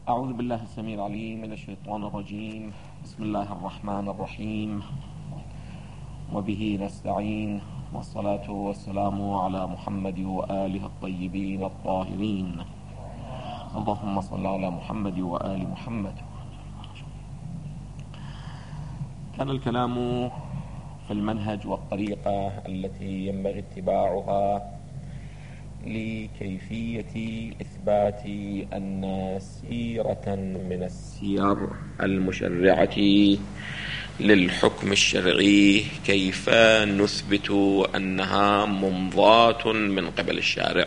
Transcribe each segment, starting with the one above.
أعوذ بالله السميع العليم من الشيطان الرجيم. بسم الله الرحمن الرحيم، وبه نستعين، والصلاة والسلام على محمد وآله الطيبين الطاهرين. اللهم صل على محمد وآل محمد. كان الكلام في المنهج والطريقة التي ينبغي اتباعها لكيفية إثبات أن سيرة من السير المشرعة للحكم الشرعي كيف نثبت أنها ممضاة من قبل الشارع.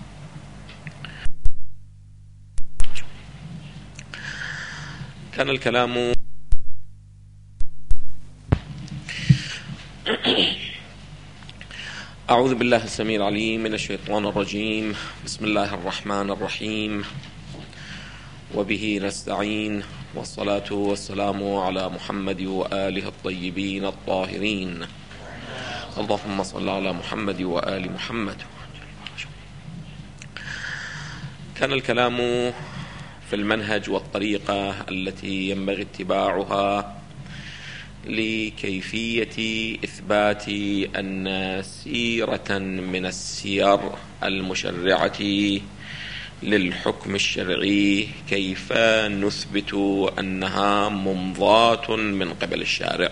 كان الكلام أعوذ بالله السميع العليم من الشيطان الرجيم. بسم الله الرحمن الرحيم، وبه نستعين، والصلاة والسلام على محمد وآله الطيبين الطاهرين. اللهم صل على محمد وآل محمد. كان الكلام في المنهج والطريقة التي ينبغي اتباعها لكيفية إثبات أن سيرة من السير المشرعة للحكم الشرعي كيف نثبت أنها ممضاة من قبل الشارع.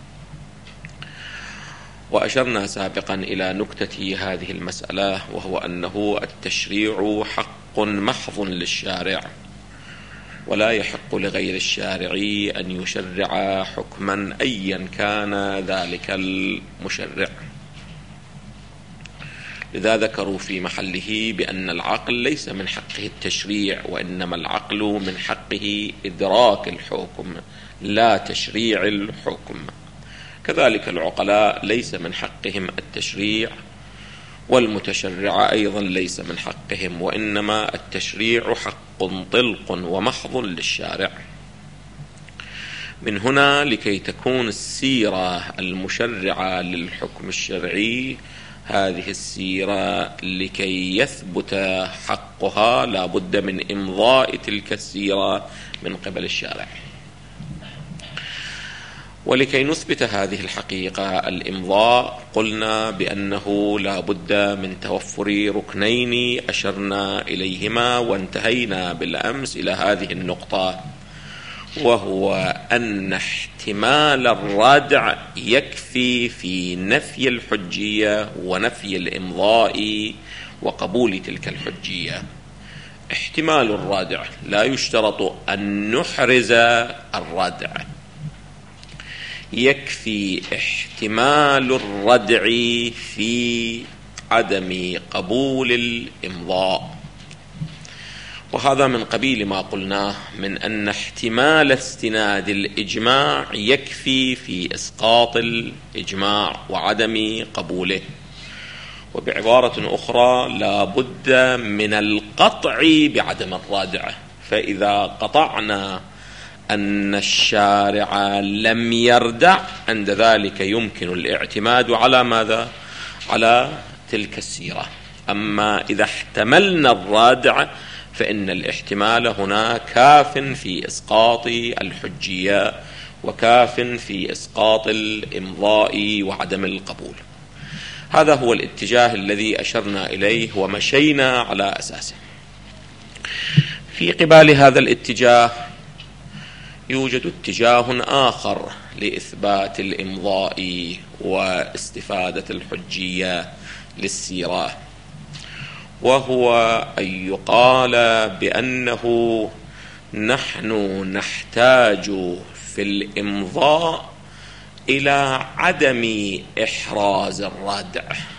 وأشرنا سابقا إلى نكتة هذه المسألة، وهو أنه التشريع حق محض للشارع، ولا يحق لغير الشارع أن يشرع حكما أيا كان ذلك المشرع. لذا ذكروا في محله بأن العقل ليس من حقه التشريع، وإنما العقل من حقه إدراك الحكم لا تشريع الحكم. كذلك العقلاء ليس من حقهم التشريع، والمتشرع أيضا ليس من حقهم، وإنما التشريع حق طلق ومحض للشارع. من هنا لكي تكون السيرة المشرعة للحكم الشرعي، هذه السيرة لكي يثبت حقها لا بد من إمضاء تلك السيرة من قبل الشارع. ولكي نثبت هذه الحقيقة الإمضاء، قلنا بأنه لا بد من توفر ركنين أشرنا إليهما وانتهينا بالأمس إلى هذه النقطة، وهو أن احتمال الردع يكفي في نفي الحجية ونفي الإمضاء وقبول تلك الحجية. احتمال الردع، لا يشترط أن نحرز الردع، يكفي احتمال الردع في عدم قبول الإمضاء. وهذا من قبيل ما قلناه من أن احتمال استناد الإجماع يكفي في إسقاط الإجماع وعدم قبوله. وبعبارة أخرى، لا بد من القطع بعدم الردع. فإذا قطعنا أن الشارع لم يردع، عند ذلك يمكن الاعتماد على ماذا؟ على تلك السيرة. أما إذا احتملنا الردع فإن الاحتمال هنا كاف في إسقاط الحجية وكاف في إسقاط الإمضاء وعدم القبول. هذا هو الاتجاه الذي أشرنا إليه ومشينا على أساسه. في قبال هذا الاتجاه يوجد اتجاه آخر لإثبات الإمضاء واستفادة الحجية للسيرة، وهو أن يقال بأنه نحن نحتاج في الإمضاء إلى عدم إحراز الردع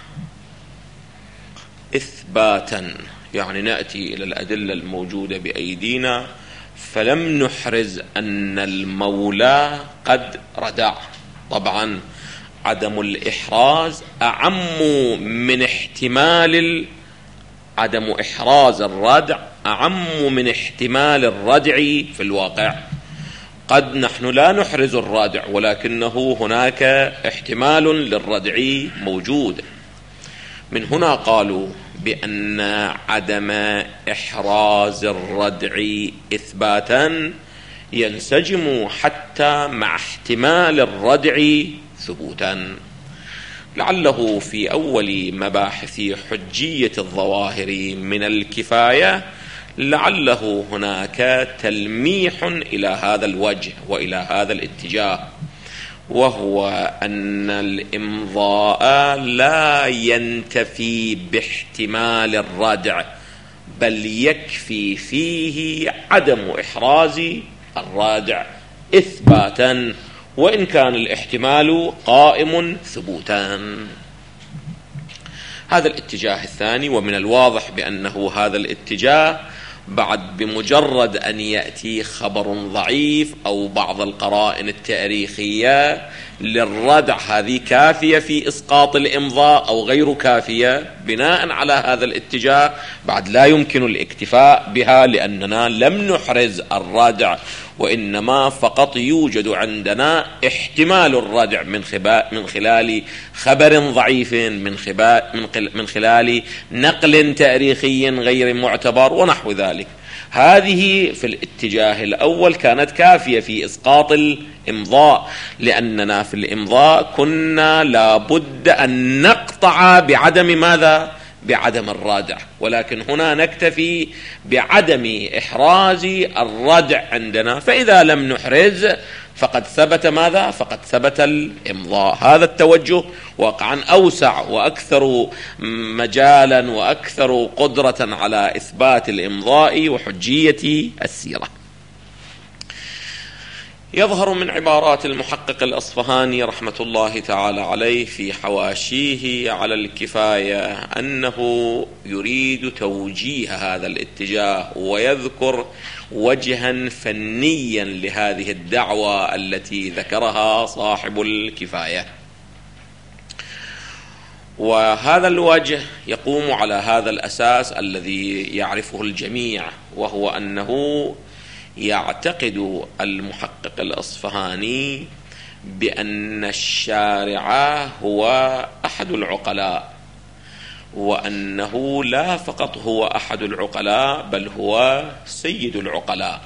إثباتا. يعني نأتي إلى الأدلة الموجودة بأيدينا فلم نحرز أن المولى قد ردع. طبعا عدم الإحراز أعم من احتمال عدم إحراز الردع أعم من احتمال الردع في الواقع. قد نحن لا نحرز الردع، ولكنه هناك احتمال للردع موجود. من هنا قالوا بأن عدم إحراز الردع إثباتا ينسجم حتى مع احتمال الردع ثبوتا. لعله في أول مباحث حجية الظواهر من الكفاية لعله هناك تلميح إلى هذا الوجه وإلى هذا الاتجاه، وهو أن الإمضاء لا ينتفي باحتمال الردع، بل يكفي فيه عدم إحراز الرادع إثباتا، وإن كان الاحتمال قائم ثبوتا. هذا الاتجاه الثاني، ومن الواضح بأنه هذا الاتجاه بعد بمجرد أن يأتي خبر ضعيف أو بعض القرائن التاريخية للردع هذه كافية في إسقاط الإمضاء أو غير كافية، بناء على هذا الاتجاه بعد لا يمكن الاكتفاء بها، لأننا لم نحرز الردع، وإنما فقط يوجد عندنا احتمال الردع من خلال خبر ضعيف، من خلال نقل تاريخي غير معتبر ونحو ذلك. هذه في الاتجاه الأول كانت كافية في إسقاط الإمضاء، لأننا في الإمضاء كنا لابد أن نقطع بعدم ماذا؟ بعدم الردع، ولكن هنا نكتفي بعدم إحراز الردع عندنا، فإذا لم نحرز فقد ثبت ماذا؟ فقد ثبت الإمضاء. هذا التوجه واقعا أوسع وأكثر مجالا وأكثر قدرة على إثبات الإمضاء وحجية السيرة. يظهر من عبارات المحقق الأصفهاني رحمة الله تعالى عليه في حواشيه على الكفاية أنه يريد توجيه هذا الاتجاه، ويذكر وجها فنيا لهذه الدعوة التي ذكرها صاحب الكفاية. وهذا الوجه يقوم على هذا الأساس الذي يعرفه الجميع، وهو أنه يعتقد المحقق الأصفهاني بأن الشارع هو أحد العقلاء، وأنه لا فقط هو أحد العقلاء بل هو سيد العقلاء.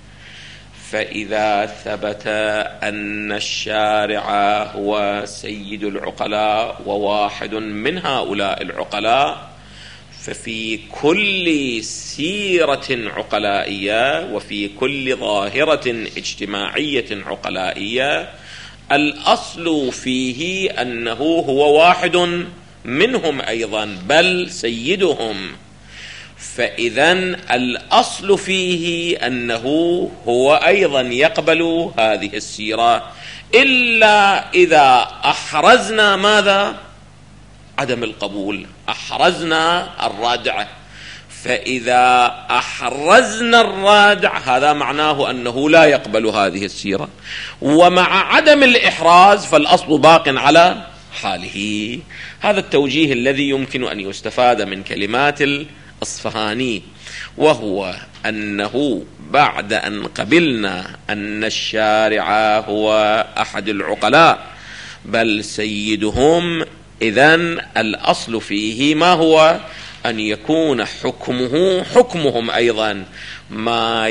فإذا ثبت أن الشارع هو سيد العقلاء وواحد من هؤلاء العقلاء، ففي كل سيرة عقلائية وفي كل ظاهرة اجتماعية عقلائية الأصل فيه أنه هو واحد منهم أيضا بل سيدهم. فإذا الأصل فيه أنه هو أيضا يقبل هذه السيرة، إلا إذا أحرزنا ماذا؟ عدم القبول، أحرزنا الرادع. فإذا أحرزنا الرادع هذا معناه أنه لا يقبل هذه السيرة، ومع عدم الإحراز فالأصل باق على حاله. هذا التوجيه الذي يمكن أن يستفاد من كلمات الأصفهاني، وهو أنه بعد أن قبلنا أن الشارع هو أحد العقلاء بل سيدهم، إذن الأصل فيه ما هو؟ أن يكون حكمهم أيضا ما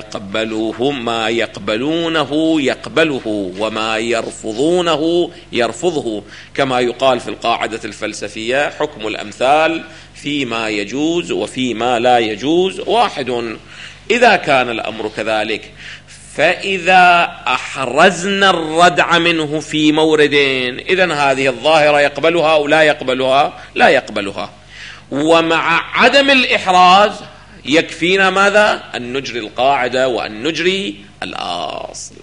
يقبلونه يقبله، وما يرفضونه يرفضه، كما يقال في القاعدة الفلسفية: حكم الأمثال فيما يجوز وفيما لا يجوز واحد. إذا كان الأمر كذلك، فإذا أحرزنا الردع منه في موردين، إذن هذه الظاهرة يقبلها أو لا يقبلها؟ لا يقبلها. ومع عدم الإحراز يكفينا ماذا؟ أن نجري القاعدة وأن نجري الأصل.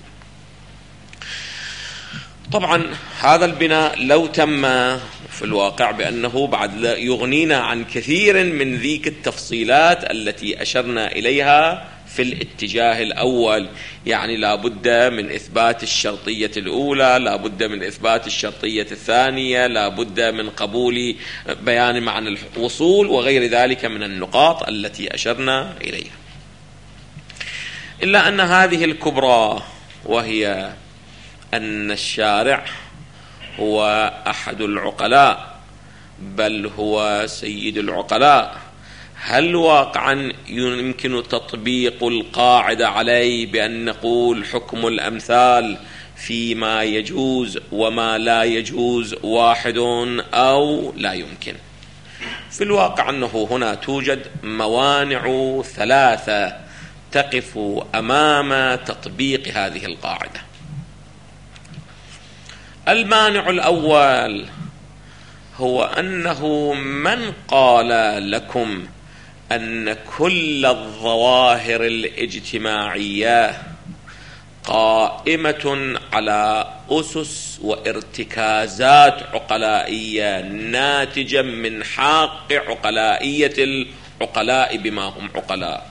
طبعا هذا البناء لو تم في الواقع بأنه بعد يغنينا عن كثير من ذيك التفصيلات التي أشرنا إليها في الاتجاه الأول، يعني لا بد من إثبات الشرطية الأولى، لا بد من إثبات الشرطية الثانية، لا بد من قبول بيان معنى الوصول وغير ذلك من النقاط التي أشرنا إليها. إلا أن هذه الكبرى، وهي أن الشارع هو أحد العقلاء بل هو سيد العقلاء. هل واقعا يمكن تطبيق القاعدة عليه بأن نقول حكم الأمثال فيما يجوز وما لا يجوز واحد أو لا يمكن؟ في الواقع أنه هنا توجد موانع ثلاثة تقف أمام تطبيق هذه القاعدة. المانع الأول هو أنه من قال لكم أن كل الظواهر الاجتماعية قائمة على أسس وارتكازات عقلائية ناتجة من حق عقلائية العقلاء بما هم عقلاء؟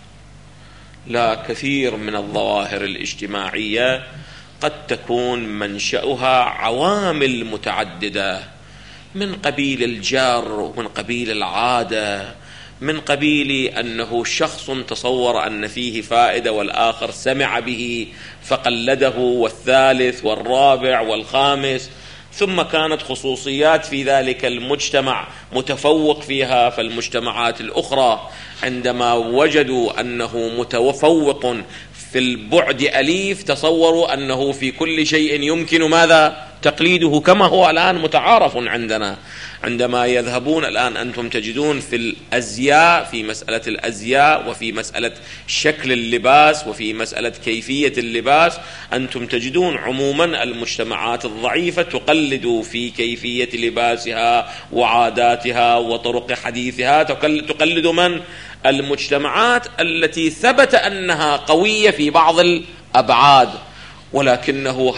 لا، كثير من الظواهر الاجتماعية قد تكون منشأها عوامل متعددة، من قبيل الجار ومن قبيل العادة، من قبيل أنه شخص تصور أن فيه فائدة والآخر سمع به فقلده، والثالث والرابع والخامس، ثم كانت خصوصيات في ذلك المجتمع متفوق فيها، فالمجتمعات الأخرى عندما وجدوا أنه متفوق في البعد أليف تصوروا أنه في كل شيء يمكن ماذا؟ تقليده، كما هو الآن متعارف عندنا. عندما يذهبون الآن أنتم تجدون في الأزياء، في مسألة الأزياء وفي مسألة شكل اللباس وفي مسألة كيفية اللباس، أنتم تجدون عموما المجتمعات الضعيفة تقلد في كيفية لباسها وعاداتها وطرق حديثها، تقلد من؟ المجتمعات التي ثبت أنها قوية في بعض الأبعاد، ولكنه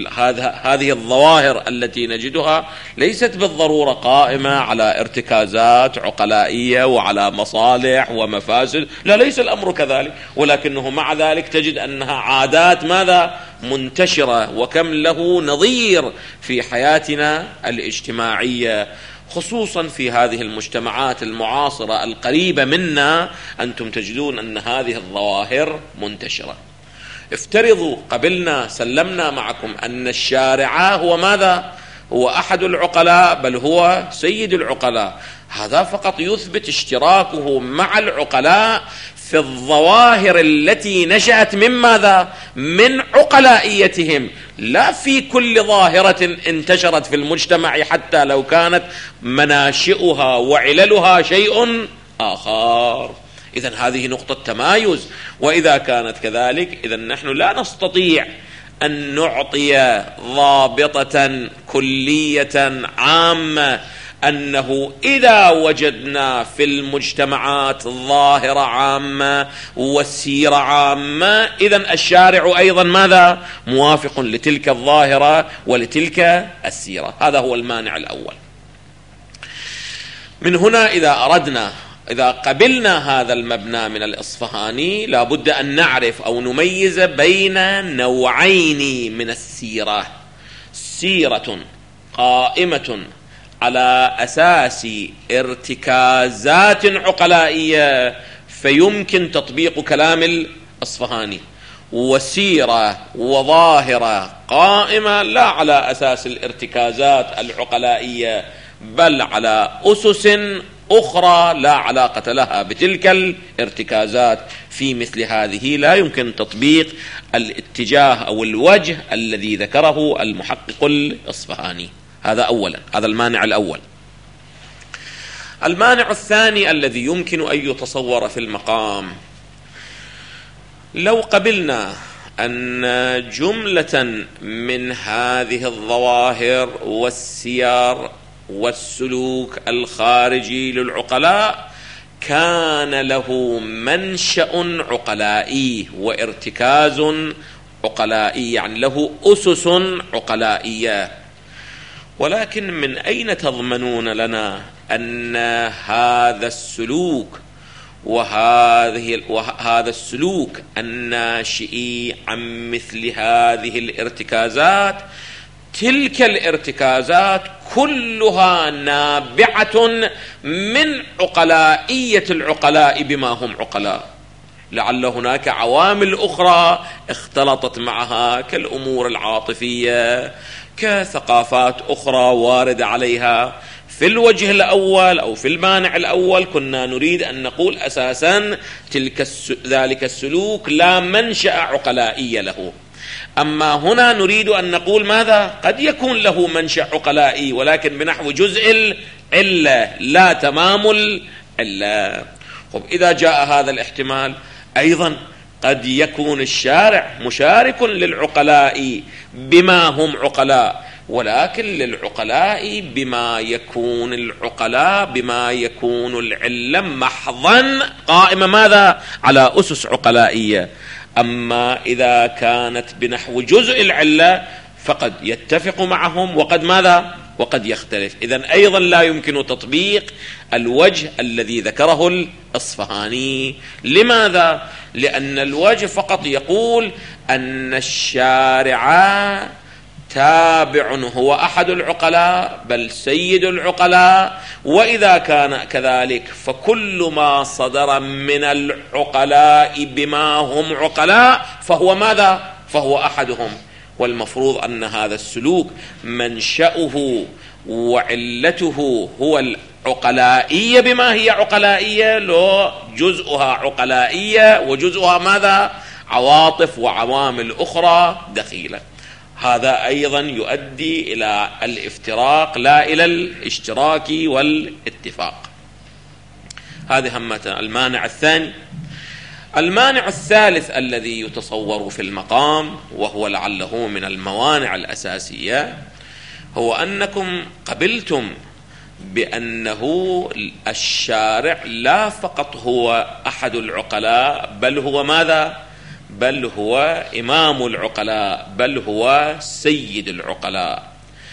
هذه الظواهر التي نجدها ليست بالضرورة قائمة على ارتكازات عقلائية وعلى مصالح ومفاسد، لا، ليس الأمر كذلك، ولكنه مع ذلك تجد أنها عادات ماذا؟ منتشرة، وكم له نظير في حياتنا الاجتماعية، خصوصا في هذه المجتمعات المعاصرة القريبة منا. أنتم تجدون أن هذه الظواهر منتشرة. افترضوا قبلنا سلمنا معكم أن الشارع هو ماذا؟ هو أحد العقلاء، بل هو سيد العقلاء. هذا فقط يثبت اشتراكه مع العقلاء في الظواهر التي نشأت من ماذا؟ من عقلائيتهم، لا في كل ظاهرة انتشرت في المجتمع حتى لو كانت مناشئها وعللها شيء آخر. إذن هذه نقطة تمايز، وإذا كانت كذلك إذن نحن لا نستطيع أن نعطي ضابطة كلية عامة أنه إذا وجدنا في المجتمعات ظاهرة عامة وسيرة عامة إذن الشارع أيضا ماذا؟ موافق لتلك الظاهرة ولتلك السيرة. هذا هو المانع الأول. من هنا إذا قبلنا هذا المبنى من الإصفهاني لابد أن نعرف أو نميز بين نوعين من السيرة: سيرة قائمة على أساس ارتكازات عقلائية فيمكن تطبيق كلام الإصفهاني، وسيرة وظاهرة قائمة لا على أساس الارتكازات العقلائية بل على أسس أخرى لا علاقة لها بتلك الارتكازات. في مثل هذه لا يمكن تطبيق الاتجاه أو الوجه الذي ذكره المحقق الإصفهاني. هذا أولا، هذا المانع الأول. المانع الثاني الذي يمكن أن يتصور في المقام: لو قبلنا أن جملة من هذه الظواهر والسير والسلوك الخارجي للعقلاء كان له منشأ عقلائي وارتكاز عقلائي، يعني له أسس عقلائية، ولكن من أين تضمنون لنا أن هذا السلوك وهذا السلوك الناشئ عن مثل هذه الارتكازات، تلك الارتكازات كلها نابعة من عقلائية العقلاء بما هم عقلاء؟ لعل هناك عوامل أخرى اختلطت معها كالأمور العاطفية، كثقافات أخرى وارد عليها، في الوجه الأول أو في المانع الأول كنا نريد أن نقول أساسا ذلك السلوك لا منشأ عقلائي له. أما هنا نريد أن نقول ماذا؟ قد يكون له منشأ عقلائي ولكن بنحو جزء العلة لا تمام العلة. إذا جاء هذا الاحتمال أيضا قد يكون الشارع مشارك للعقلاء بما هم عقلاء، ولكن للعقلاء بما يكون العلة محضا قائمة ماذا؟ على أسس عقلائية. أما إذا كانت بنحو جزء العلة فقد يتفق معهم وقد ماذا؟ وقد يختلف. إذن أيضا لا يمكن تطبيق الوجه الذي ذكره الأصفهاني. لماذا؟ لأن الوجه فقط يقول أن الشارع تابع هو أحد العقلاء بل سيد العقلاء، وإذا كان كذلك فكل ما صدر من العقلاء بما هم عقلاء فهو ماذا؟ فهو أحدهم. والمفروض أن هذا السلوك منشأه وعلته هو العقلائية بما هي عقلائية، لو جزءها عقلائية وجزءها ماذا؟ عواطف وعوامل أخرى دخيلة. هذا أيضا يؤدي إلى الافتراق لا إلى الاشتراك والاتفاق. هذه همة المانع الثاني. المانع الثالث الذي يتصور في المقام وهو لعله من الموانع الأساسية هو أنكم قبلتم بأنه الشارع لا فقط هو أحد العقلاء بل هو ماذا؟ بل هو إمام العقلاء بل هو سيد العقلاء.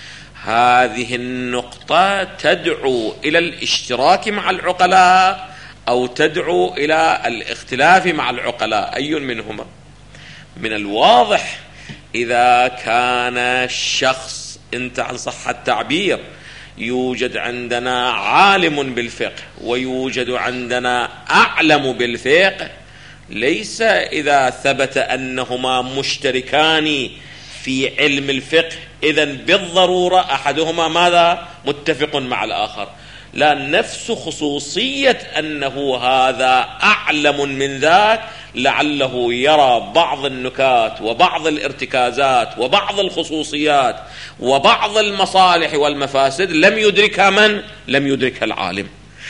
هذه النقطة تدعو إلى الاشتراك مع العقلاء أو تدعو إلى الاختلاف مع العقلاء؟ أي منهما؟ من الواضح إذا كان الشخص، انت عن صح التعبير، يوجد عندنا عالم بالفقه ويوجد عندنا أعلم بالفقه، ليس إذا ثبت أنهما مشتركان في علم الفقه إذن بالضرورة أحدهما ماذا؟ متفق مع الآخر. لا، نفس خصوصية أنه هذا أعلم من ذاك لعله يرى بعض النكات وبعض الارتكازات وبعض الخصوصيات وبعض المصالح والمفاسد لم يدركها من؟ لم يدركها العالم.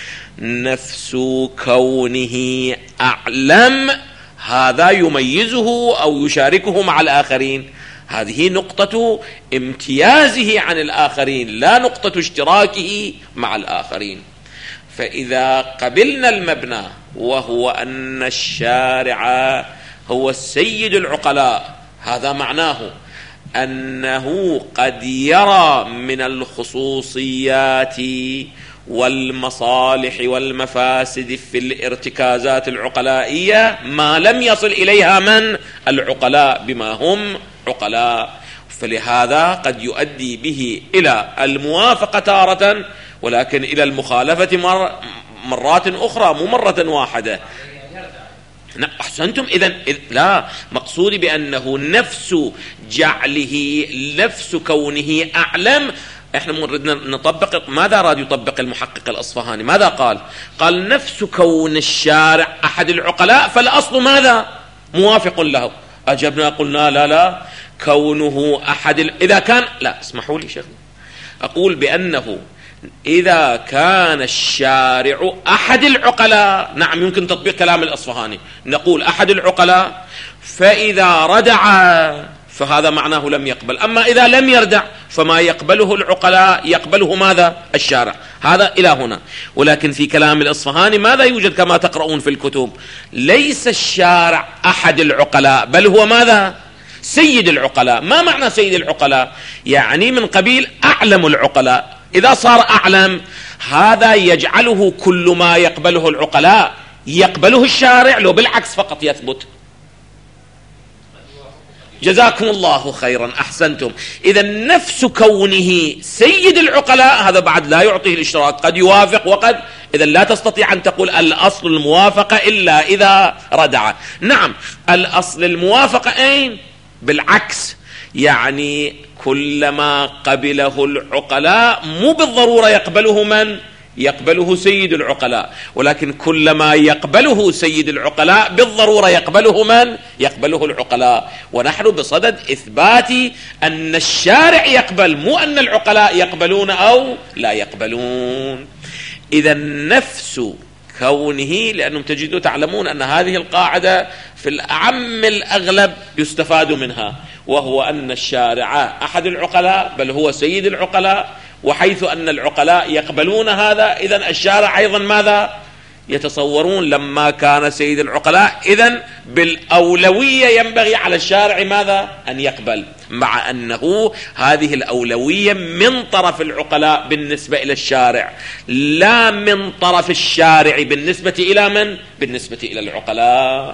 نفس كونه أعلم هذا يميزه أو يشاركه مع الآخرين، هذه نقطة امتيازه عن الآخرين لا نقطة اشتراكه مع الآخرين. فإذا قبلنا المبنى وهو أن الشارع هو السيد العقلاء، هذا معناه أنه قد يرى من الخصوصيات والمصالح والمفاسد في الارتكازات العقلائية ما لم يصل إليها من؟ العقلاء بما هم عقلاء. فلهذا قد يؤدي به إلى الموافقة تارة ولكن إلى المخالفة مرات أخرى، مو مرة واحدة. أحسنتم. إذن لا، مقصودي بأنه نفس جعله، نفس كونه أعلم. احنا ردنا نطبق، ماذا راد يطبق المحقق الأصفهاني؟ ماذا قال؟ قال نفس كون الشارع أحد العقلاء فالأصل ماذا؟ موافق له. أجبنا قلنا لا، كونه أحد إذا كان، لا اسمحوا لي شيخنا، أقول بأنه إذا كان الشارع أحد العقلاء، نعم يمكن تطبيق كلام الأصفهاني، نقول أحد العقلاء، فإذا ردع فهذا معناه لم يقبل. أما إذا لم يردع فما يقبله العقلاء يقبله ماذا؟ الشارع. هذا إلى هنا. ولكن في كلام الأصفهاني ماذا يوجد كما تقرؤون في الكتب؟ ليس الشارع أحد العقلاء بل هو ماذا؟ سيد العقلاء. ما معنى سيد العقلاء؟ يعني من قبيل أعلم العقلاء. إذا صار أعلم هذا يجعله كل ما يقبله العقلاء يقبله الشارع، لو بالعكس فقط يثبت. جزاكم الله خيرا، أحسنتم. إذا نفس كونه سيد العقلاء هذا بعد لا يعطيه الاشتراك، قد يوافق وقد، إذا لا تستطيع أن تقول الأصل الموافقة إلا إذا ردع. نعم الأصل الموافقة أين؟ بالعكس، يعني كلما قبله العقلاء مو بالضرورة يقبله من؟ يقبله سيد العقلاء، ولكن كلما يقبله سيد العقلاء بالضرورة يقبله من؟ يقبله العقلاء. ونحن بصدد إثبات أن الشارع يقبل، مو أن العقلاء يقبلون أو لا يقبلون. إذا نفس كونه، لأنهم تجدوا تعلمون أن هذه القاعدة في الأعم الأغلب يستفاد منها، وهو أن الشارع أحد العقلاء بل هو سيد العقلاء، وحيث أن العقلاء يقبلون هذا إذن الشارع أيضا ماذا؟ يتصورون لما كان سيد العقلاء إذن بالأولوية ينبغي على الشارع ماذا؟ أن يقبل، مع أنه هذه الأولوية من طرف العقلاء بالنسبة إلى الشارع، لا من طرف الشارع بالنسبة إلى من؟ بالنسبة إلى العقلاء.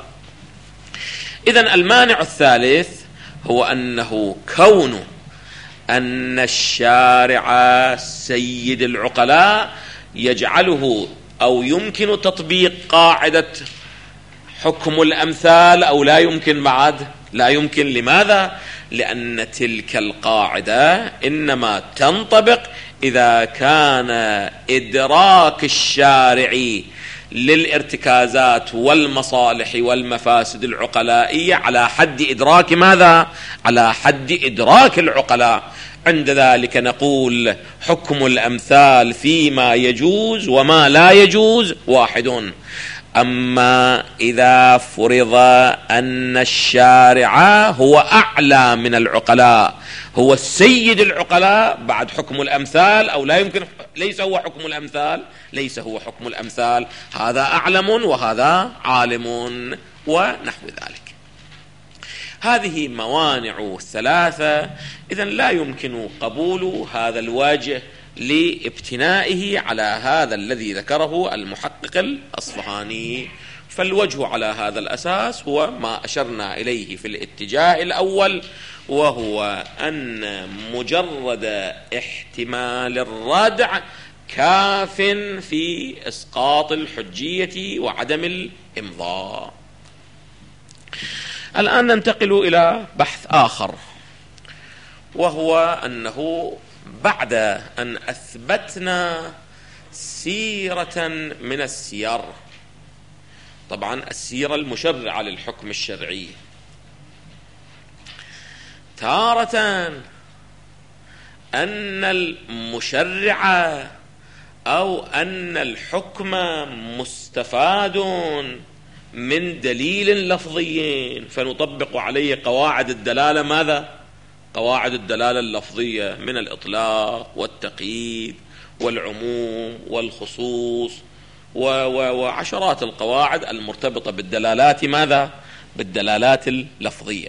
إذن المانع الثالث هو أنه كون أن الشارع سيد العقلاء يجعله أو يمكن تطبيق قاعدة حكم الأمثال أو لا يمكن بعد؟ لا يمكن. لماذا؟ لأن تلك القاعدة إنما تنطبق إذا كان إدراك الشارع للارتكازات والمصالح والمفاسد العقلائية على حد إدراك ماذا؟ على حد إدراك العقلاء. عند ذلك نقول حكم الأمثال فيما يجوز وما لا يجوز واحد. أما إذا فرض أن الشارع هو أعلى من العقلاء، هو السيد العقلاء بعد حكم الأمثال، أو لا يمكن، ليس هو حكم الأمثال، ليس هو حكم الأمثال، هذا أعلم وهذا عالم ونحو ذلك. هذه موانع ثلاثة، إذن لا يمكن قبول هذا الوجه لابتنائه على هذا الذي ذكره المحقق الأصفهاني. فالوجه على هذا الأساس هو ما أشرنا إليه في الاتجاه الأول، وهو أن مجرد احتمال الردع كاف في إسقاط الحجية وعدم الإمضاء. الآن ننتقل إلى بحث آخر، وهو أنه بعد أن أثبتنا سيرة من السير، طبعا السيرة المشرعة للحكم الشرعي، تارة أن المشرع أو أن الحكم مستفاد من دليل لفظي فنطبق عليه قواعد الدلالة ماذا؟ قواعد الدلالة اللفظية من الإطلاق والتقييد والعموم والخصوص وعشرات القواعد المرتبطة بالدلالات ماذا؟ بالدلالات اللفظية.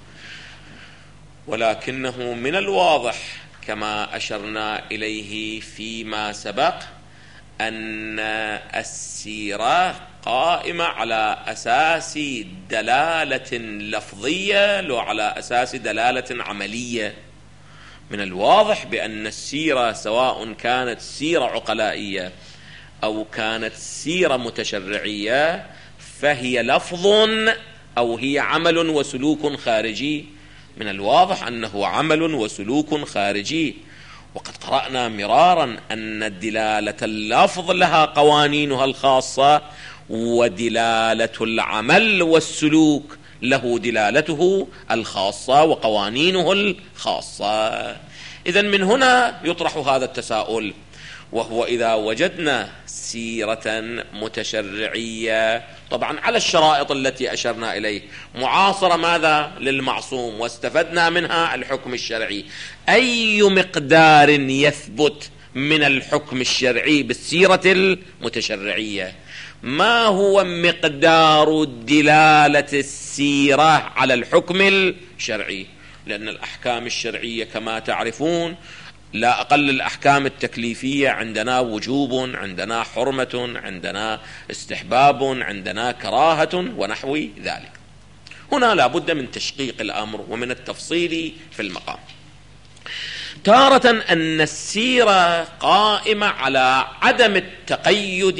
ولكنه من الواضح كما أشرنا إليه فيما سبق أن السيرة قائمة على أساس دلالة لفظية لا على أساس دلالة عملية. من الواضح بأن السيرة سواء كانت سيرة عقلائية أو كانت سيرة متشرعية فهي لفظ أو هي عمل وسلوك خارجي. من الواضح أنه عمل وسلوك خارجي، وقد قرأنا مرارا أن دلالة اللفظ لها قوانينها الخاصة، ودلالة العمل والسلوك له دلالته الخاصة وقوانينه الخاصة. إذن من هنا يطرح هذا التساؤل، وهو إذا وجدنا سيرة متشرعية طبعا على الشرائط التي أشرنا إليه معاصرة ماذا؟ للمعصوم، واستفدنا منها الحكم الشرعي، أي مقدار يثبت من الحكم الشرعي بالسيرة المتشرعية؟ ما هو مقدار دلالة السيرة على الحكم الشرعي؟ لأن الأحكام الشرعية كما تعرفون لا أقل الأحكام التكليفية عندنا وجوب، عندنا حرمة، عندنا استحباب، عندنا كراهة ونحو ذلك. هنا لا بد من تشقيق الأمر ومن التفصيل في المقام. تارة أن السيرة قائمة على عدم التقيد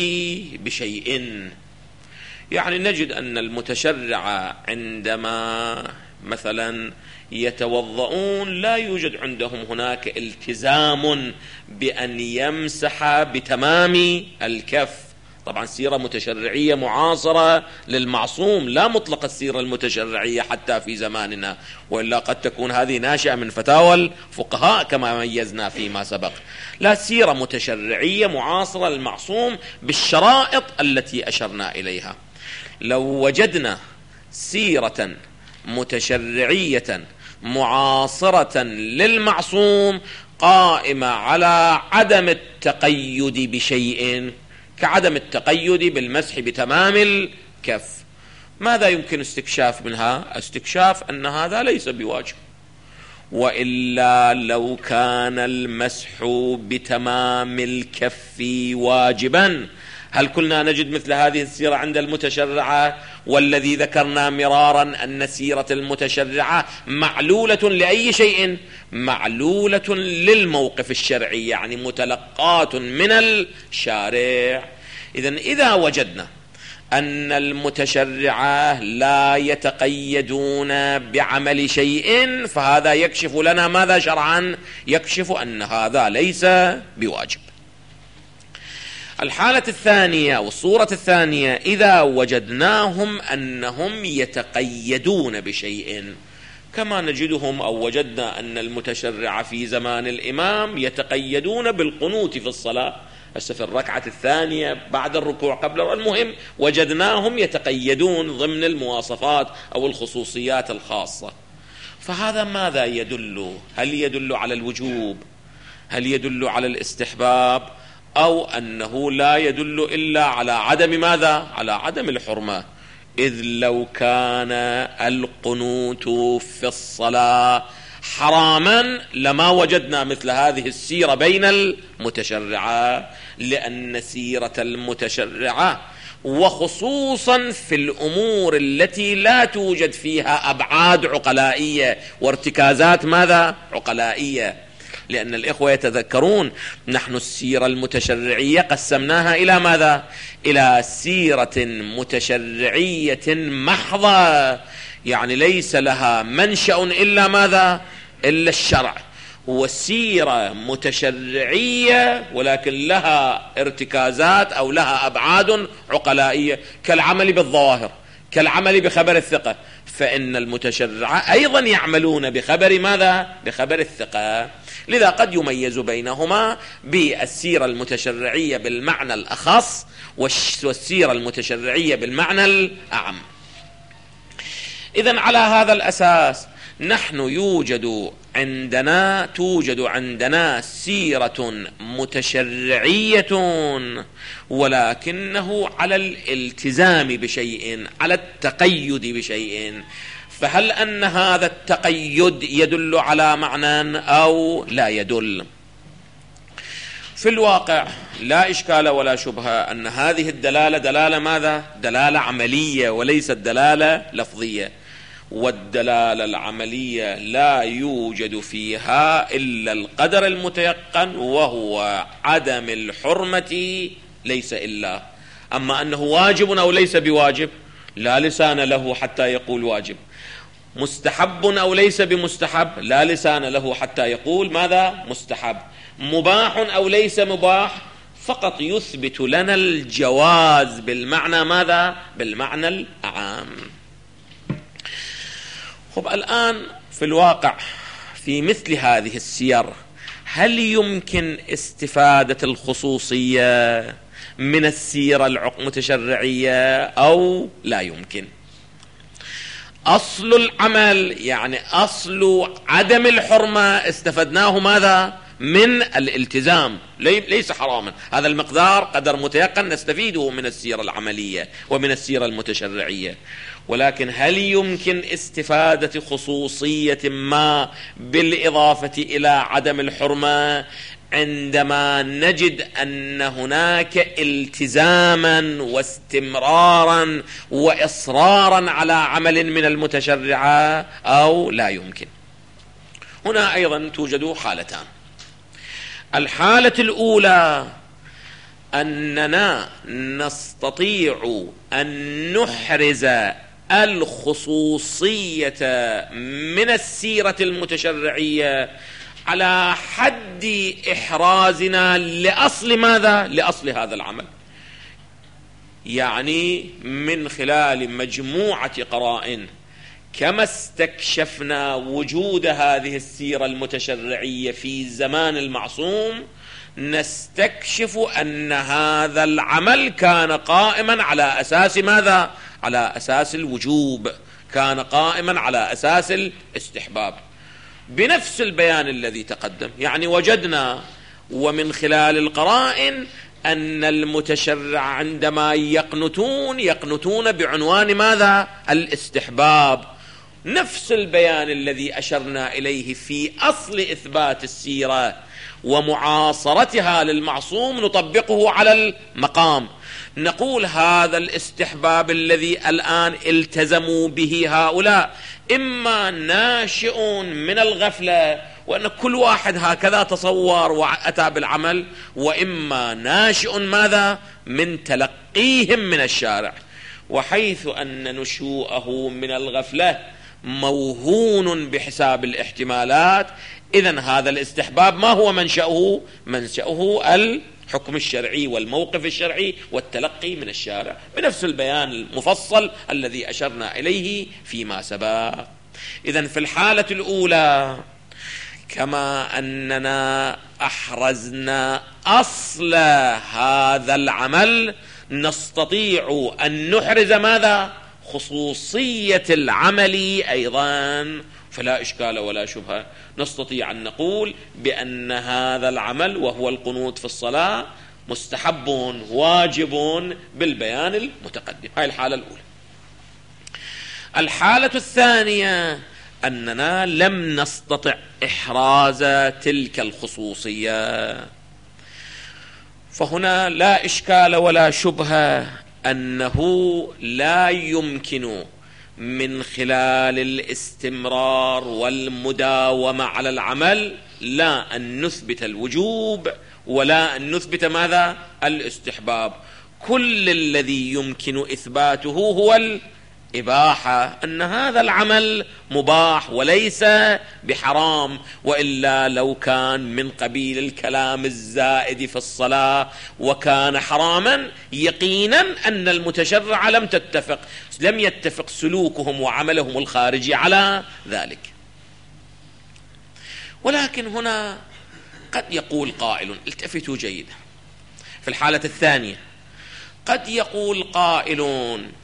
بشيء، يعني نجد أن المتشرع عندما مثلا يتوضؤون لا يوجد عندهم هناك التزام بأن يمسح بتمام الكف. طبعا سيرة متشرعية معاصرة للمعصوم، لا مطلق السيرة المتشرعية حتى في زماننا، وإلا قد تكون هذه ناشئة من فتاوى الفقهاء كما ميزنا فيما سبق. لا، سيرة متشرعية معاصرة للمعصوم بالشرائط التي أشرنا إليها. لو وجدنا سيرة متشرعية معاصرة للمعصوم قائمة على عدم التقيد بشيء، كعدم التقيد بالمسح بتمام الكف، ماذا يمكن استكشاف منها؟ استكشاف أن هذا ليس بواجب. وإلا لو كان المسح بتمام الكف واجبا، هل كنا نجد مثل هذه السيرة عند المتشرعة؟ والذي ذكرنا مرارا أن سيرة المتشرعة معلولة لأي شيء؟ معلولة للموقف الشرعي، يعني متلقاة من الشارع. إذا وجدنا أن المتشرعة لا يتقيدون بعمل شيء، فهذا يكشف لنا ماذا شرعا؟ يكشف أن هذا ليس بواجب. الحالة الثانية والصورة الثانية، إذا وجدناهم أنهم يتقيدون بشيء، كما نجدهم أو وجدنا أن المتشرع في زمان الإمام يتقيدون بالقنوت في الصلاة، في الركعة الثانية بعد الركوع قبل، المهم وجدناهم يتقيدون ضمن المواصفات أو الخصوصيات الخاصة. فهذا ماذا يدل؟ هل يدل على الوجوب؟ هل يدل على الاستحباب؟ أو أنه لا يدل إلا على عدم ماذا؟ على عدم الحرمة. إذ لو كان القنوت في الصلاة حراما لما وجدنا مثل هذه السيرة بين المتشرعة، لأن سيرة المتشرعة وخصوصا في الأمور التي لا توجد فيها أبعاد عقلائية وارتكازات ماذا؟ عقلائية. لأن الإخوة يتذكرون نحن السيرة المتشرعية قسمناها إلى ماذا؟ إلى سيرة متشرعية محضة، يعني ليس لها منشأ إلا ماذا؟ إلا الشرع. وسيرة متشرعية ولكن لها ارتكازات أو لها أبعاد عقلائية، كالعمل بالظواهر، كالعمل بخبر الثقة. فإن المتشرعة أيضا يعملون بخبر ماذا؟ بخبر الثقة. لذا قد يميز بينهما بالسيرة المتشرعية بالمعنى الأخص والسيرة المتشرعية بالمعنى الأعم. إذن على هذا الأساس نحن توجد عندنا سيرة متشرعية ولكنه على الالتزام بشيء، على التقيد بشيء. فهل أن هذا التقيد يدل على معنى أو لا يدل؟ في الواقع لا إشكال ولا شبهة أن هذه الدلالة دلالة ماذا؟ دلالة عملية وليست دلالة لفظية. والدلالة العملية لا يوجد فيها إلا القدر المتيقن وهو عدم الحرمة ليس إلا. أما أنه واجب أو ليس بواجب لا لسان له حتى يقول واجب. مستحب أو ليس بمستحب لا لسان له حتى يقول ماذا؟ مستحب. مباح أو ليس مباح فقط يثبت لنا الجواز بالمعنى ماذا؟ بالمعنى العام. خب الآن في الواقع في مثل هذه السير هل يمكن استفادة الخصوصية من السيرة المتشرعية أو لا يمكن؟ أصل العمل يعني أصل عدم الحرمة استفدناه ماذا؟ من الالتزام، ليس حراما. هذا المقدار قدر متيقن نستفيده من السيرة العملية ومن السيرة المتشرعية. ولكن هل يمكن استفادة خصوصية ما بالإضافة إلى عدم الحرمة عندما نجد أن هناك التزاما واستمرارا وإصرارا على عمل من المتشرعة أو لا يمكن؟ هنا أيضا توجد حالتان. الحالة الأولى أننا نستطيع أن نحرز الخصوصية من السيرة المتشرعية على حد إحرازنا لأصل ماذا؟ لأصل هذا العمل. يعني من خلال مجموعة قرائن كما استكشفنا وجود هذه السيرة المتشرعية في زمان المعصوم، نستكشف أن هذا العمل كان قائما على أساس ماذا؟ على أساس الوجوب، كان قائما على أساس الاستحباب بنفس البيان الذي تقدم. يعني وجدنا ومن خلال القرائن أن المتشرع عندما يقنتون بعنوان ماذا؟ الاستحباب. نفس البيان الذي أشرنا إليه في أصل إثبات السيرة ومعاصرتها للمعصوم نطبقه على المقام. نقول هذا الاستحباب الذي الآن التزموا به هؤلاء إما ناشئ من الغفلة وأن كل واحد هكذا تصور وأتى بالعمل، وإما ناشئ ماذا؟ من تلقيهم من الشارع. وحيث أن نشوءه من الغفلة موهون بحساب الاحتمالات، إذن هذا الاستحباب ما هو منشأه؟ منشأه الحكم الشرعي والموقف الشرعي والتلقي من الشارع بنفس البيان المفصل الذي أشرنا إليه فيما سبق. إذن في الحالة الأولى كما أننا أحرزنا أصل هذا العمل، نستطيع أن نحرز ماذا؟ خصوصية العمل أيضا، فلا إشكال ولا شبهة. نستطيع أن نقول بأن هذا العمل وهو القنوت في الصلاة مستحب واجب بالبيان المتقدم. هاي الحالة الأولى. الحالة الثانية أننا لم نستطع إحراز تلك الخصوصية، فهنا لا إشكال ولا شبهة أنه لا يمكن من خلال الاستمرار والمداومة على العمل لا أن نثبت الوجوب ولا أن نثبت ماذا؟ الاستحباب. كل الذي يمكن إثباته هو الإباحة، أن هذا العمل مباح وليس بحرام، وإلا لو كان من قبيل الكلام الزائد في الصلاة وكان حراما يقينا أن المتشرع لم يتفق سلوكهم وعملهم الخارجي على ذلك. ولكن هنا قد يقول قائل، التفتوا جيدا، في الحالة الثانية قد يقول قائلون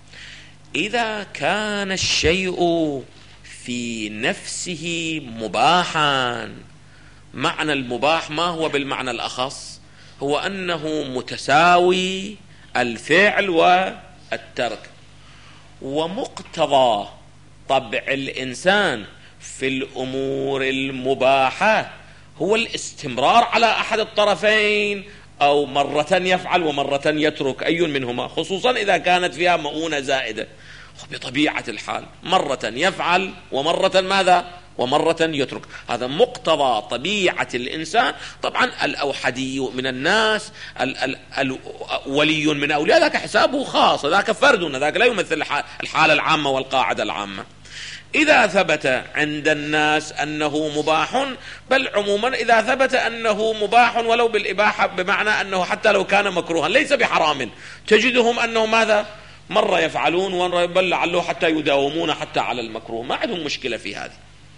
إذا كان الشيء في نفسه مباحا، معنى المباح ما هو بالمعنى الأخص؟ هو أنه متساوي الفعل والترك، ومقتضى طبع الإنسان في الأمور المباحة هو الاستمرار على أحد الطرفين، أو مرة يفعل ومرة يترك، أي منهما، خصوصا إذا كانت فيها مؤونة زائدة. بطبيعة الحال مرة يفعل ومرة ماذا؟ ومرة يترك. هذا مقتضى طبيعة الإنسان. طبعا الأوحدي من الناس، ولي من أولياء، ذاك حسابه خاص، ذاك فرد، ذاك لا يمثل الحالة العامة والقاعدة العامة. إذا ثبت عند الناس أنه مباح، بل عموما إذا ثبت أنه مباح ولو بالإباحة، بمعنى أنه حتى لو كان مكروها ليس بحرام، تجدهم أنه ماذا؟ مرة يفعلون بل لعله حتى يداومون حتى على المكروه، ما عندهم مشكلة في هذه.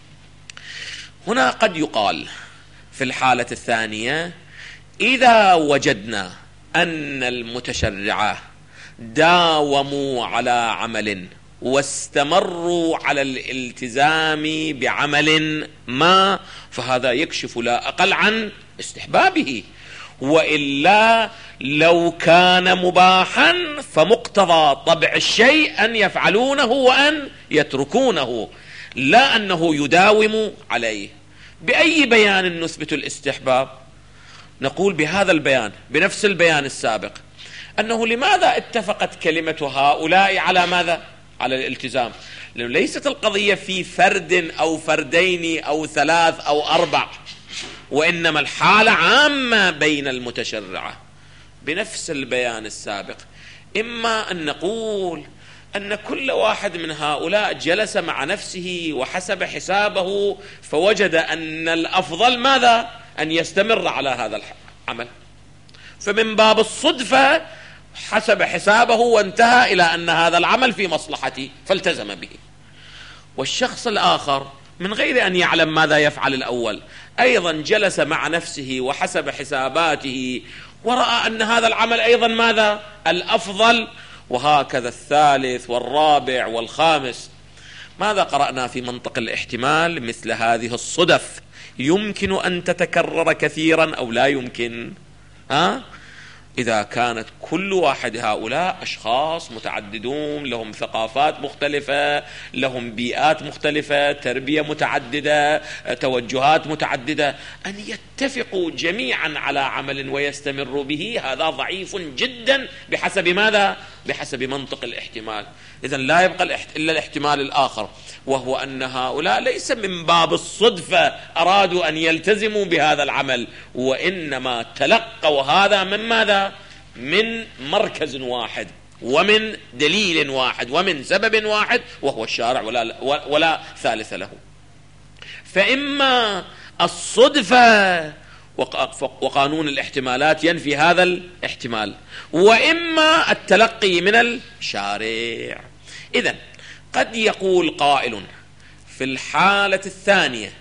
هنا قد يقال في الحالة الثانية إذا وجدنا أن المتشرعة داوموا على عمل واستمروا على الالتزام بعمل ما، فهذا يكشف لا أقل عن استحبابه. وإلا لو كان مباحا فمقتضى طبع الشيء أن يفعلونه وأن يتركونه، لا أنه يداوم عليه. بأي بيان نثبت الاستحباب؟ نقول بهذا البيان، بنفس البيان السابق، أنه لماذا اتفقت كلمة هؤلاء على ماذا؟ على الالتزام. لأنه ليست القضية في فرد أو فردين أو ثلاث أو أربع، وإنما الحالة عامة بين المتشرعة. بنفس البيان السابق إما أن نقول أن كل واحد من هؤلاء جلس مع نفسه وحسب حسابه فوجد أن الأفضل ماذا؟ أن يستمر على هذا العمل، فمن باب الصدفة حسب حسابه وانتهى إلى أن هذا العمل في مصلحته فالتزم به. والشخص الآخر من غير أن يعلم ماذا يفعل الأول أيضا جلس مع نفسه وحسب حساباته ورأى أن هذا العمل أيضا ماذا؟ الأفضل، وهكذا الثالث والرابع والخامس. ماذا قرأنا في منطق الاحتمال؟ مثل هذه الصدف يمكن أن تتكرر كثيرا أو لا يمكن؟ إذا كانت كل واحد هؤلاء أشخاص متعددون لهم ثقافات مختلفة، لهم بيئات مختلفة، تربية متعددة، توجهات متعددة، أن يتفقوا جميعا على عمل ويستمروا به هذا ضعيف جدا بحسب ماذا؟ بحسب منطق الاحتمال. إذن لا يبقى إلا الاحتمال الآخر، وهو أن هؤلاء ليس من باب الصدفة أرادوا أن يلتزموا بهذا العمل، وإنما تلقوا هذا من ماذا؟ من مركز واحد ومن دليل واحد ومن سبب واحد وهو الشارع ولا ثالث له. فإما الصدفة وقانون الاحتمالات ينفي هذا الاحتمال، وإما التلقي من الشارع. إذن قد يقول قائل في الحالة الثانية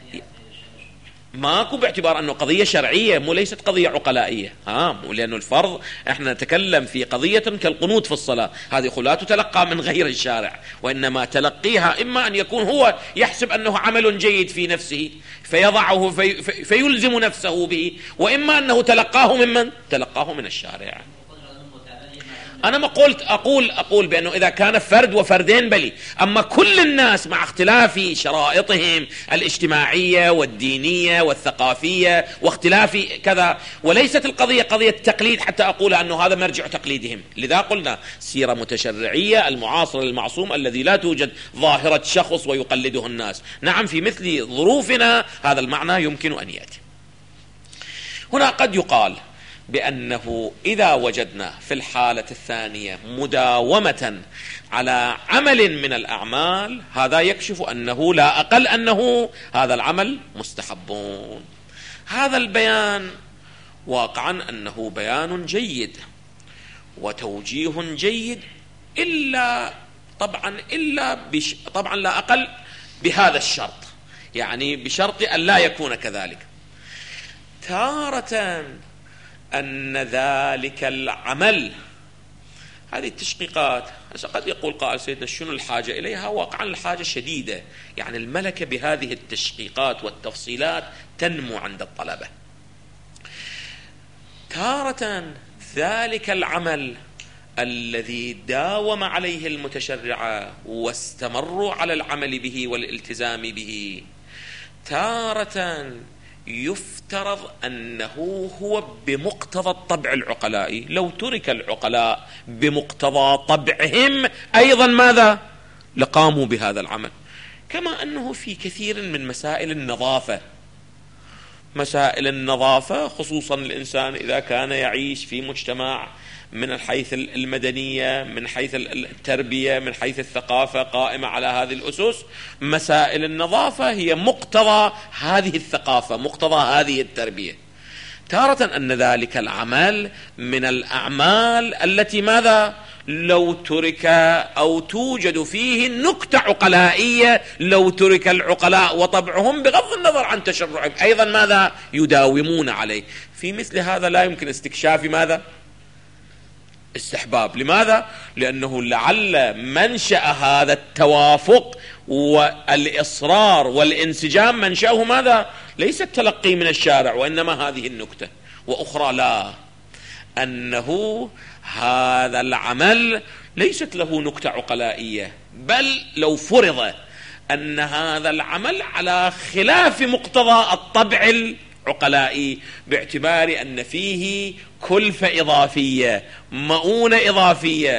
ماكو، باعتبار أنه قضية شرعية مو ليست قضية عقلائية، لأنه الفرض احنا نتكلم في قضية كالقنوت في الصلاة، هذه لا تتلقى من غير الشارع، وإنما تلقيها إما أن يكون هو يحسب أنه عمل جيد في نفسه فيضعه فيلزم نفسه به، وإما أنه تلقاه ممن؟ تلقاه من الشارع. أنا ما قلت أقول بأنه إذا كان فرد وفردين بلي، أما كل الناس مع اختلاف شرائطهم الاجتماعية والدينية والثقافية واختلاف كذا، وليست القضية قضية تقليد حتى أقول أنه هذا مرجع تقليدهم. لذا قلنا سيرة متشرعية المعاصرة للمعصوم الذي لا توجد ظاهرة شخص ويقلده الناس. نعم في مثل ظروفنا هذا المعنى يمكن أن يأتي. هنا قد يقال بأنه إذا وجدنا في الحالة الثانية مداومة على عمل من الأعمال هذا يكشف أنه لا أقل أنه هذا العمل مستحبون. هذا البيان واقعا أنه بيان جيد وتوجيه جيد، إلا طبعا لا أقل بهذا الشرط، يعني بشرط أن لا يكون كذلك. تارة أن ذلك العمل، هذه التشقيقات قد يقول قائل سيدنا شنو الحاجة إليها؟ واقعا الحاجة شديدة، يعني الملكة بهذه التشقيقات والتفصيلات تنمو عند الطلبة. تارة ذلك العمل الذي داوم عليه المتشرعة واستمروا على العمل به والالتزام به، تارة يفترض أنه هو بمقتضى الطبع العقلائي. لو ترك العقلاء بمقتضى طبعهم أيضا ماذا؟ لقاموا بهذا العمل. كما أنه في كثير من مسائل النظافة خصوصا الإنسان إذا كان يعيش في مجتمع من حيث المدنية، من حيث التربية، من حيث الثقافة قائمة على هذه الأسس، مسائل النظافة هي مقتضى هذه الثقافة، مقتضى هذه التربية. تارة أن ذلك العمل من الأعمال التي ماذا؟ لو ترك أو توجد فيه نكتة عقلائية، لو ترك العقلاء وطبعهم بغض النظر عن تشرعهم أيضا ماذا؟ يداومون عليه. في مثل هذا لا يمكن استكشاف ماذا؟ استحباب. لماذا؟ لأنه لعل منشأ هذا التوافق والإصرار والانسجام منشأه ماذا؟ ليس التلقي من الشارع، وإنما هذه النكتة. وأخرى لا، أنه هذا العمل ليست له نكتة عقلائية، بل لو فرض أن هذا العمل على خلاف مقتضى الطبع العقلائي، باعتبار أن فيه كلفة إضافية، مؤونة إضافية،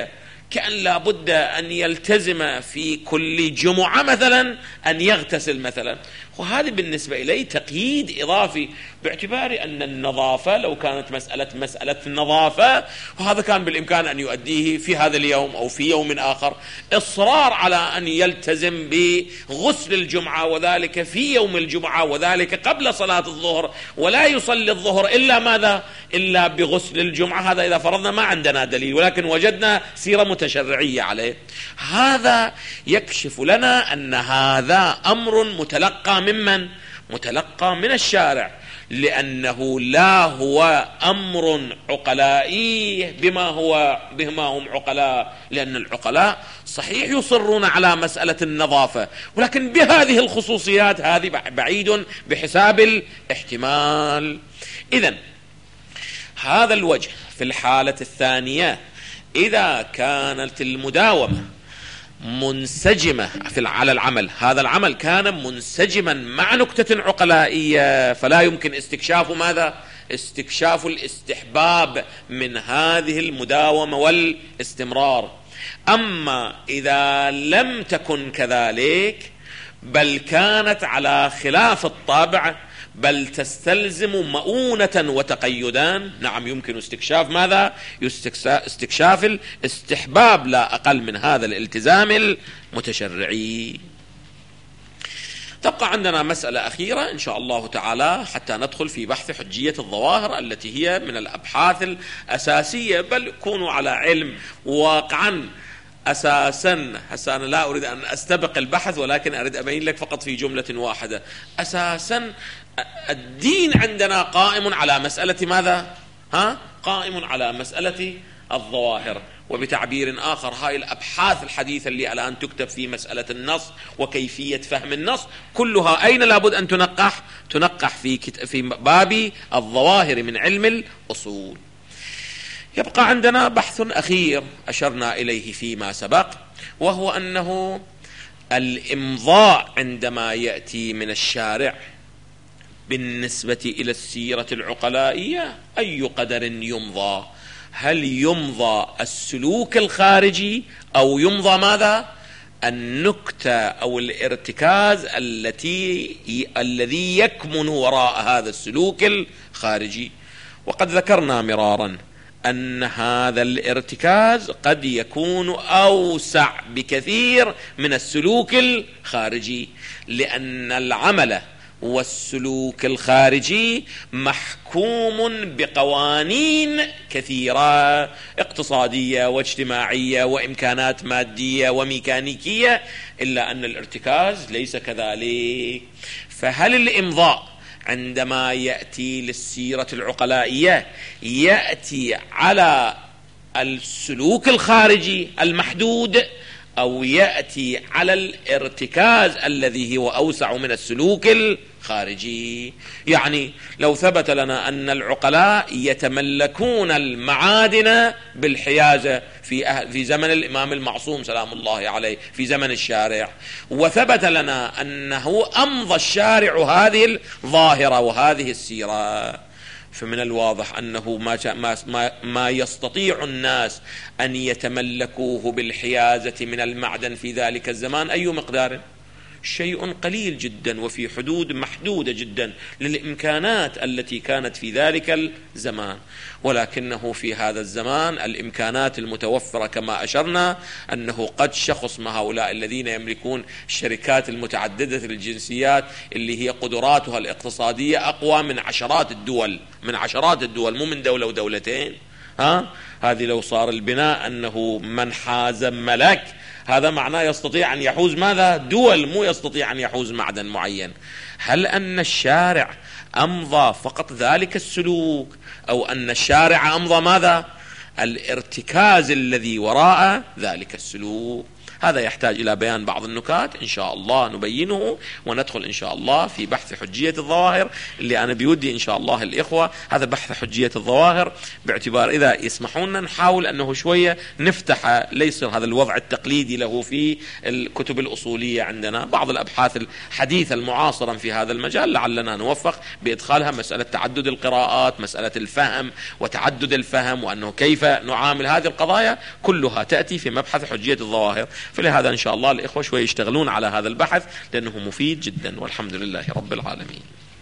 كأن لا بد أن يلتزم في كل جمعة مثلا أن يغتسل مثلا، وهذا بالنسبة إلي تقييد إضافي، باعتبار أن النظافة لو كانت مسألة النظافة وهذا كان بالإمكان أن يؤديه في هذا اليوم أو في يوم آخر، إصرار على أن يلتزم بغسل الجمعة وذلك في يوم الجمعة وذلك قبل صلاة الظهر، ولا يصلي الظهر إلا ماذا؟ إلا بغسل الجمعة. هذا إذا فرضنا ما عندنا دليل ولكن وجدنا سيرة متشرعية عليه، هذا يكشف لنا أن هذا أمر متلقى ممن؟ متلقى من الشارع، لأنه لا هو أمر عقلائي بما هم عقلاء، لأن العقلاء صحيح يصرون على مسألة النظافة ولكن بهذه الخصوصيات هذه بعيد بحساب الاحتمال. إذن هذا الوجه في الحالة الثانية إذا كانت المداومة منسجمة على العمل، هذا العمل كان منسجما مع نكتة عقلائية، فلا يمكن استكشاف ماذا؟ استكشاف الاستحباب من هذه المداومة والاستمرار. أما إذا لم تكن كذلك بل كانت على خلاف الطابع بل تستلزم مؤونة وتقيدان، نعم يمكن استكشاف ماذا؟ استكشاف الاستحباب لا أقل من هذا الالتزام المتشرعي. تبقى عندنا مسألة أخيرة إن شاء الله تعالى حتى ندخل في بحث حجية الظواهر التي هي من الأبحاث الأساسية، بل كونوا على علم واقعا أساسا. هسه أنا لا أريد أن أستبق البحث ولكن أريد أبين لك فقط في جملة واحدة. أساسا الدين عندنا قائم على مسألة ماذا؟ قائم على مسألة الظواهر، وبتعبير آخر هاي الأبحاث الحديثة اللي الآن تكتب في مسألة النص وكيفية فهم النص كلها أين لابد أن تنقح في باب الظواهر من علم الأصول. يبقى عندنا بحث أخير أشرنا إليه فيما سبق، وهو أنه الإمضاء عندما يأتي من الشارع بالنسبة إلى السيرة العقلائية أي قدر يمضى؟ هل يمضى السلوك الخارجي أو يمضى ماذا؟ النكتة أو الارتكاز الذي يكمن وراء هذا السلوك الخارجي. وقد ذكرنا مرارا أن هذا الارتكاز قد يكون أوسع بكثير من السلوك الخارجي، لأن العمل والسلوك الخارجي محكوم بقوانين كثيرة اقتصادية واجتماعية وإمكانات مادية وميكانيكية، إلا أن الارتكاز ليس كذلك. فهل الإمضاء عندما يأتي للسيرة العقلائية يأتي على السلوك الخارجي المحدود أو يأتي على الارتكاز الذي هو أوسع من السلوك الخارجي؟ يعني لو ثبت لنا أن العقلاء يتملكون المعادن بالحيازة في زمن الإمام المعصوم سلام الله عليه، في زمن الشارع، وثبت لنا أنه أمضى الشارع هذه الظاهرة وهذه السيرة، فمن الواضح أنه ما يستطيع الناس أن يتملكوه بالحيازة من المعدن في ذلك الزمان أي مقدار؟ شيء قليل جدا وفي حدود محدودة جدا للإمكانات التي كانت في ذلك الزمان. ولكنه في هذا الزمان الإمكانات المتوفرة كما أشرنا أنه قد شخص مع هؤلاء الذين يملكون الشركات المتعددة الجنسيات اللي هي قدراتها الاقتصادية أقوى من عشرات الدول، مو من دولة ودولتين. هذه لو صار البناء أنه من حاز ملك، هذا معناه يستطيع أن يحوز ماذا؟ دول، مو يستطيع أن يحوز معدن معين. هل أن الشارع أمضى فقط ذلك السلوك، أو أن الشارع أمضى ماذا؟ الارتكاز الذي وراء ذلك السلوك؟ هذا يحتاج إلى بيان بعض النكات إن شاء الله نبينه، وندخل إن شاء الله في بحث حجية الظواهر اللي أنا بيودي إن شاء الله الإخوة هذا بحث حجية الظواهر، باعتبار إذا يسمحون نحاول أنه شوية نفتح، ليس هذا الوضع التقليدي له في الكتب الأصولية. عندنا بعض الأبحاث الحديثة المعاصرة في هذا المجال لعلنا نوفق بإدخالها، مسألة تعدد القراءات، مسألة الفهم وتعدد الفهم، وأنه كيف نعامل هذه القضايا كلها تأتي في مبحث حجية الظواهر. فلهذا إن شاء الله الإخوة شوي يشتغلون على هذا البحث لأنه مفيد جدا، والحمد لله رب العالمين.